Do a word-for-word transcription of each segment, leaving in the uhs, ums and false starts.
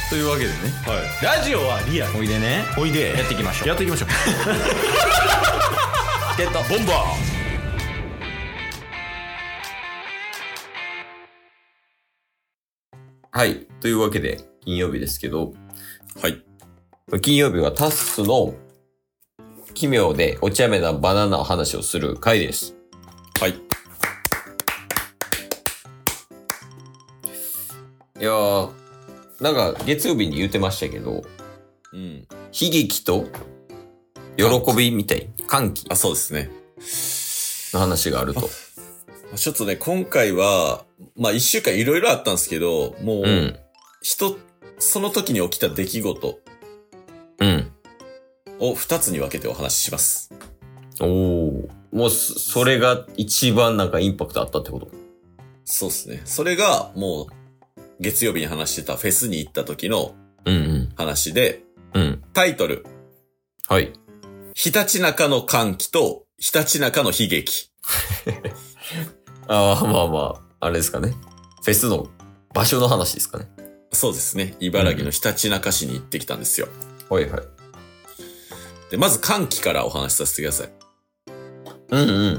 というわけでね、 はい、ラジオはリアル。 おいでね、 おいでやっていきましょう。 やっていきましょうゲットボンバー。 はい、というわけで金曜日ですけど、 はい、 金曜日はタッスの奇妙でお茶目なバナナの話をする回です。 はい。 いやー、なんか月曜日に言ってましたけど、 うん、 悲劇と喜びみたい、歓喜。 あ、そうですね。 の話があると。 ちょっとね、今回は、まあ一週間いろいろあったんですけど、もう、うん、人、その時に起きた出来事。 うん。 を二つに分けてお話しします。 おー。もう、それが一番なんかインパクトあったってこと？ そうですね。それが、もう、月曜日に話してたフェスに行った時の話で、 うんうん、 タイトル。 はい。 ひたちなかの歓喜とひたちなかの悲劇。 ああ、まあまあ、あれですかね。フェスの場所の話ですかね。 そうですね。茨城のひたちなか市に行ってきたんですよ。 うん、はいはい。 で、まず歓喜からお話しさせてください。 うんうん。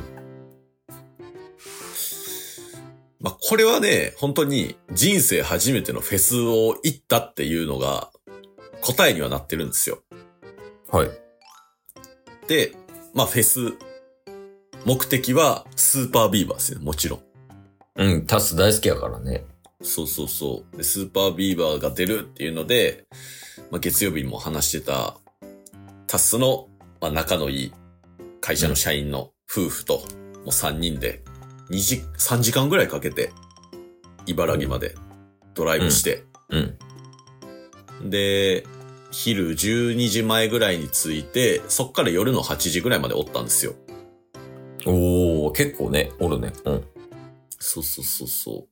まあ、これはね、本当に人生初めてのフェスを行ったっていうのが答えにはなってるんですよ。 はい。 で、まあフェス、目的はスーパービーバーですね、もちろん。 うん、タス大好きやからね。 そうそうそう。で、スーパービーバーが出るっていうので、まあ、月曜日にも話してたタスの、まあ、仲のいい会社の社員の夫婦と、もうさんにんでにじ、さんじかんぐらいかけて茨城までドライブして、 うんうん、で、昼じゅうにじまえぐらいに着いて、そっから夜のはちじぐらいまでおったんですよ。 おー、結構ね、おるね。うん。 そうそうそうそう。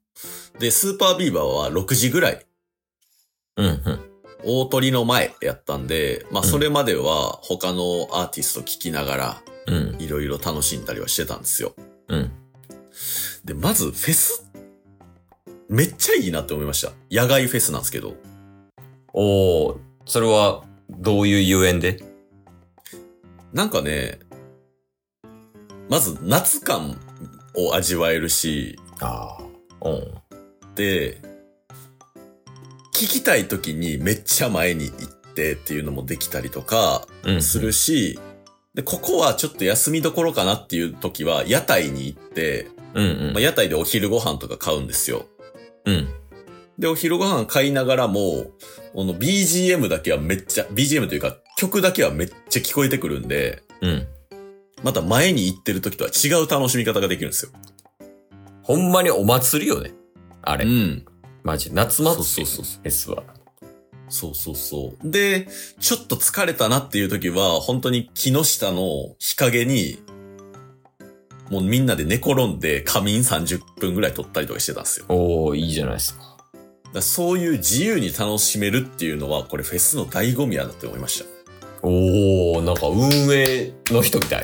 で、スーパービーバーはろくじぐらい。 うんうん。 大鳥の前やったんで、まあそれまでは他のアーティスト聴きながら、 うん。 いろいろ楽しんだりはしてたんですよ。 うん。 で、まずフェスめっちゃいいなって思いました。野外フェスなんですけど。 おー、それはどういうゆえんで？ なんかね、まず夏感を味わえるし、 ああ、うん。 で、聞きたい時にめっちゃ前に行ってっていうのもできたりとかするし、うんうん、で、ここはちょっと休みどころかなっていう時は屋台に行って、 うんうん、 まあ、屋台でお昼ご飯とか買うんですよ。 うん。 で、お昼ご飯買いながらも、この ビージーエム だけはめっちゃ、ビージーエム というか曲だけはめっちゃ聞こえてくるんで、 うん。 また前に行ってる時とは違う楽しみ方ができるんですよ。 ほんまにお祭りよね。あれ。 うん。 マジ、夏祭り。 そうそうそう。 フェスは。 そうそうそう。で、ちょっと疲れたなっていう時は、本当に木の下の日陰に、もうみんなで寝転んで仮眠さんじゅっぷんぐらい撮ったりとかしてたんですよ。 おー、いいじゃないですか。 だそういう自由に楽しめるっていうのは、これフェスの醍醐味やなって思いました。 おー、なんか運営の人みたい。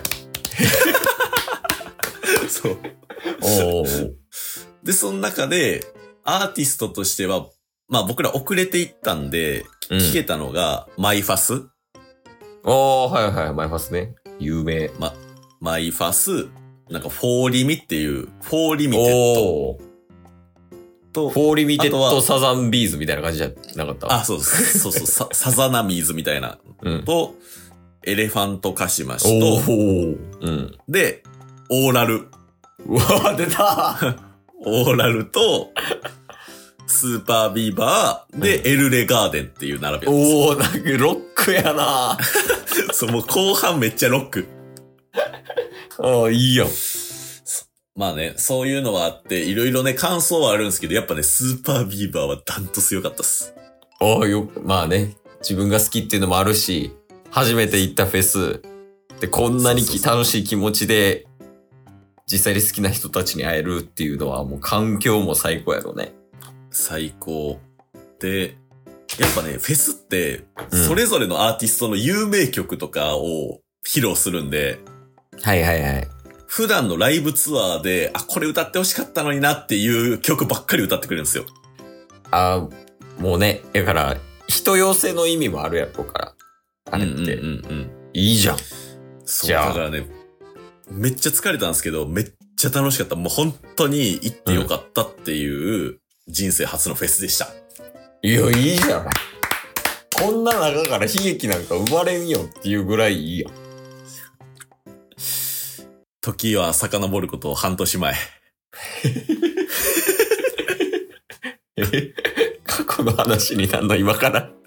そう。 おー。 で、その中で、アーティストとしては、まあ僕ら遅れていったんで、聞けたのが、うん、マイファス。 おー、はいはい、マイファスね。有名。 ま、マイファス、なんか、フォーリミっていう、フォーリミテッド。 と、フォーリミテッドサザンビーズみたいな感じじゃなかった？ あ、そうです。そうそう、サ, サザナミーズみたいな。 うん、 と、エレファントカシマシと、 おー、うん、 で、オーラル。 うわー、出たオーラルと、スーパービーバーで、うん、エルレガーデンっていう並びなんですよ。 おー、なんかロックやなそう、もう後半めっちゃロック。 ああ、いいやん。 まあね、そういうのはあって、いろいろね、感想はあるんですけど、やっぱね、スーパービーバーはダントツ良かったっす。 ああ、よ、まあね、自分が好きっていうのもあるし、初めて行ったフェス、で、こんなにき楽しい気持ちで、実際に好きな人たちに会えるっていうのは、もう環境も最高やろね。 最高。で、やっぱね、フェスって、それぞれのアーティストの有名曲とかを披露するんで、 うん、はいはいはい。 普段のライブツアーで、あ、これ歌ってほしかったのになっていう曲ばっかり歌ってくれるんですよ。 あ、もうね、だから、 人寄せの意味もあるやろから。あれって。 うんうんうんうん。 いいじゃん。 そう、だからね、めっちゃ疲れたんですけど、めっちゃ楽しかった。もう本当に行ってよかったっていう人生初のフェスでした。 うん、いや、いいじゃない。こんな中から悲劇なんか生まれんよっていうぐらいいいやん。 時は遡ること半年前。 え過去の話になるの今から。はい。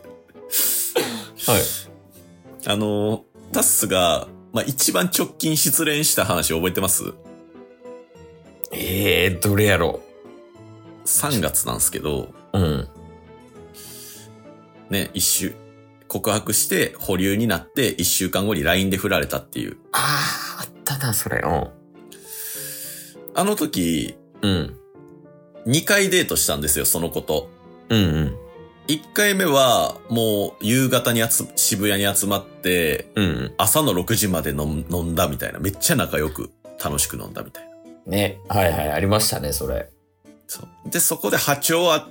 あの、タッスが、まあ、一番直近失恋した話覚えてます？ ええー、どれやろう ?さんがつなんですけど、 うん。 ね、一週、告白して保留になって一週間後に ライン で振られたっていう。 ああ、あったな、それ。うん。 あの時、 うん。 にかいデートしたんですよ、その子と。 うんうん。 いっかいめは、もう、夕方に集、渋谷に集まって、 うん。 朝のろくじまで飲ん、飲んだみたいな。めっちゃ仲良く、楽しく飲んだみたいな。 ね。はいはい、ありましたね、それ。 そう。で、そこで波長あって、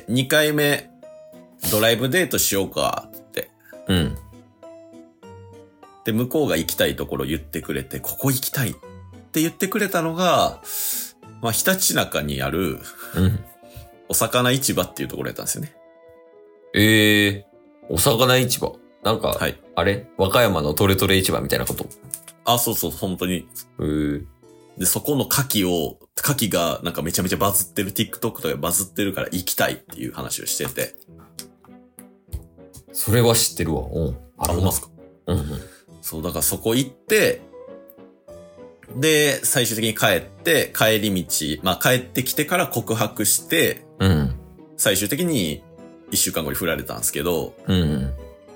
にかいめ、ドライブデートしようか、って。 うん。 で、向こうが行きたいところ言ってくれて、ここ行きたいって言ってくれたのが、まあ、ひたちなかにある、 うん。 お魚市場っていうところやったんですよね。 ええー、お魚市場。なんか、 はい。 あれ和歌山のトレトレ市場みたいなこと。 あ、そうそう、本当に。 へえー。 で、そこの牡蠣を、牡蠣がなんかめちゃめちゃバズってる、TikTok とかバズってるから行きたいっていう話をしてて。 それは知ってるわ。うん。 あ、ほんまっすか？ うんうん。 そう、だからそこ行って、で、最終的に帰って、帰り道、まあ帰ってきてから告白して、 うん。 最終的に一週間後に振られたんですけど、 うんうん。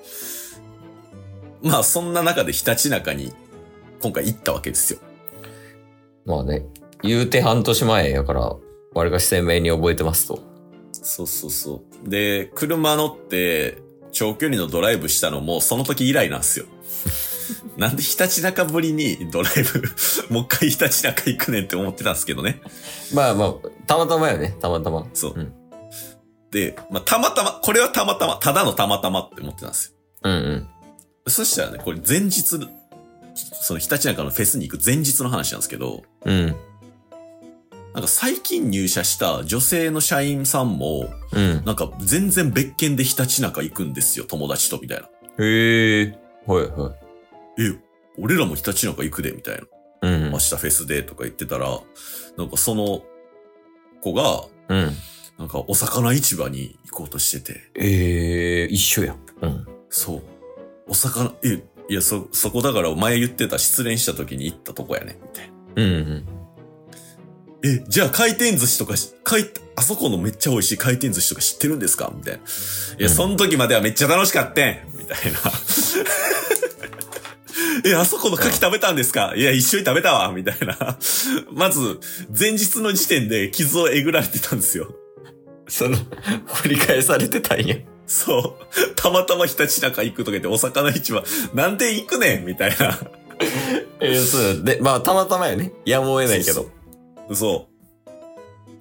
まあそんな中でひたちなかに今回行ったわけですよ。 まあね、言うて半年前やから、我が鮮明に覚えてますと。 そうそうそう。で、車乗って長距離のドライブしたのもその時以来なんですよ。なんでひたちなかぶりにドライブ、もう一回ひたちなか行くねんって思ってたんですけどね。 まあまあ、たまたまよね、たまたま。 そう。 うん、 で、まあたまたま、これはたまたま、ただのたまたまって思ってたんですよ。 うんうん。 そしたらね、これ前日、そのひたちなかのフェスに行く前日の話なんですけど、 うん。 なんか最近入社した女性の社員さんも、 うん。 なんか全然別件でひたちなか行くんですよ、友達とみたいな。 へえ。はいはい。 え、俺らもひたちなか行くで、みたいな。 うん。 明日フェスでとか言ってたら、なんかその子が、 うん。 なんかお魚市場に行こうとしてて。 ええー、一緒や。うん。 そう。お魚、え、いや、そ、そこだから前言ってた失恋した時に行ったとこやね、みたいな。 うんうん。 え、じゃあ回転寿司とかし、回、あそこのめっちゃ美味しい回転寿司とか知ってるんですかみたいな。いや、うん、その時まではめっちゃ楽しかったんみたいな。え、あそこの牡蠣食べたんですか？いや、一緒に食べたわみたいな。まず、前日の時点で傷をえぐられてたんですよ。 その、掘り返されてたんや。 そう。たまたまひたちなか行くとか言って、お魚市場、なんで行くねんみたいな。 えー、そう。で、まあ、たまたまやね。やむを得ないけど。 そうそう。そう。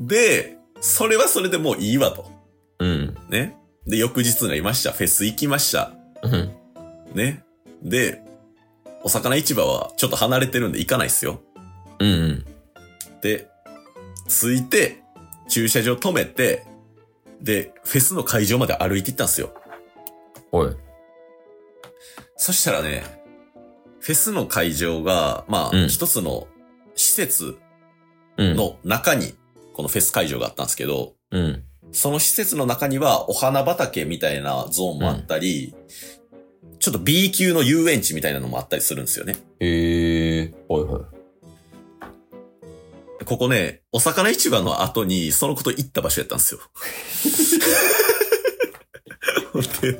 で、それはそれでもういいわと。 うん。 ね。で、翌日になりました。フェス行きました。 うん。 ね。で、お魚市場はちょっと離れてるんで行かないっすよ。 うんうん。 で、着いて、駐車場止めて、で、フェスの会場まで歩いて行ったんですよ。 おい。 そしたらね、フェスの会場が、まあ、 うん、 一つの施設の中に、このフェス会場があったんですけど、 うん、 その施設の中にはお花畑みたいなゾーンもあったり、うん、ちょっと B 級の遊園地みたいなのもあったりするんですよね。 へえ、はいはい。 ここね、お魚市場の後にそのこと行った場所やったんですよ。ほんで、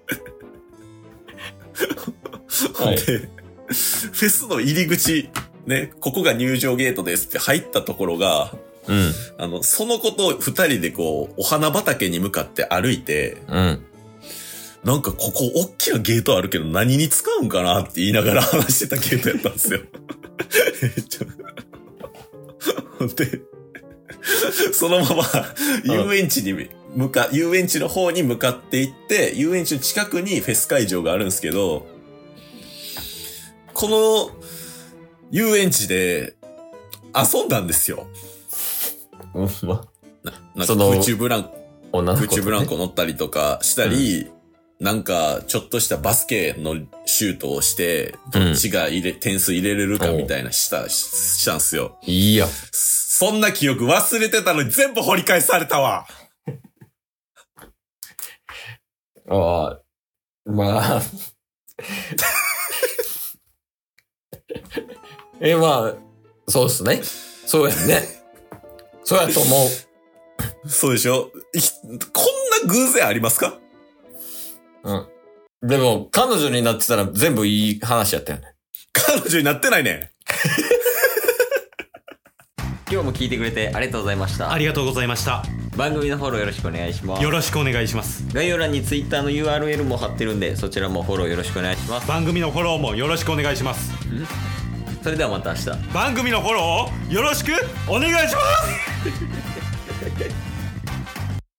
ほんで、フェスの入り口、ね、ここが入場ゲートですって入ったところが、 うん。 あの、その子と二人でこう、お花畑に向かって歩いて、 うん。 なんかここ大きなゲートあるけど何に使うんかなって言いながら話してたゲートやったんですよ。ほんで、そのまま遊園地に向か、遊園地の方に向かっていって、遊園地の近くにフェス会場があるんですけど、この遊園地で遊んだんですよ。 うん、まななんそのか空中ブランコ、 女の子とね空中ブランコ乗ったりとかしたり、なんかちょっとしたバスケのシュートをして、どっちが入れ、点数入れれるかみたいなした、ししたんすよ。 いいや。 そんな記憶忘れてたのに全部掘り返されたわ。 ああ、まあ。え、まあ、そうっすね。そうやんね。そうやと思う。 そうでしょ？いこんな偶然ありますか？ うん。でも、彼女になってたら全部いい話やったよね。 彼女になってないね。 今日も聞いてくれてありがとうございました。 ありがとうございました。 番組のフォローよろしくお願いします。 よろしくお願いします。 概要欄に Twitter の ユーアールエル も貼ってるんで、そちらもフォローよろしくお願いします。 番組のフォローもよろしくお願いします。 それではまた明日。 番組のフォローをよろしくお願いします。